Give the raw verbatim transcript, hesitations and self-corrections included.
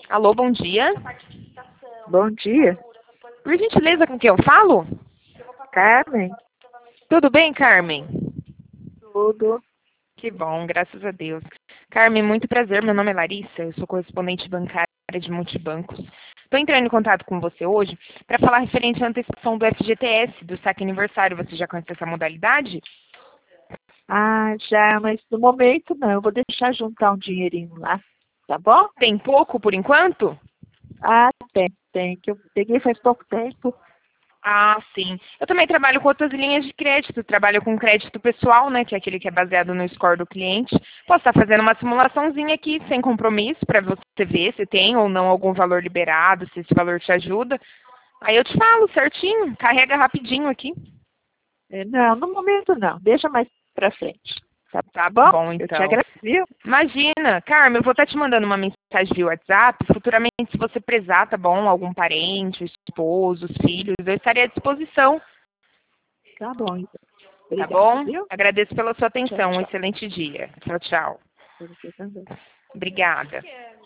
Alô, bom dia. Bom dia. Por gentileza, com quem eu falo? Carmen. Tudo bem, Carmen? Tudo. Que bom, graças a Deus. Carmen, muito prazer. Meu nome é Larissa, eu sou correspondente bancária de Multibancos. Estou entrando em contato com você hoje para falar referente à antecipação do F G T S, do saque aniversário. Você já conhece essa modalidade? Ah, já, mas no momento não. Eu vou deixar juntar um dinheirinho lá. Tá bom? Tem pouco por enquanto? Ah, tem, tem. Que eu peguei faz pouco tempo. Ah, sim. Eu também trabalho com outras linhas de crédito. Trabalho com crédito pessoal, né, que é aquele que é baseado no score do cliente. Posso estar fazendo uma simulaçãozinha aqui, sem compromisso, para você ver se tem ou não algum valor liberado, se esse valor te ajuda. Aí eu te falo certinho, carrega rapidinho aqui. É, não, no momento não. Deixa mais pra frente. Tá Tá bom? bom, Eu te então. agradeço, viu? Imagina, Carmen, eu vou estar te mandando uma mensagem via WhatsApp. Futuramente, se você prezar, tá bom? Algum parente, esposo, filhos, eu estarei à disposição. Tá bom, então. Tá Obrigada, bom? viu? Agradeço pela sua Tchau, atenção. Um tchau. excelente dia. Tchau, tchau. Pra você também. Obrigada.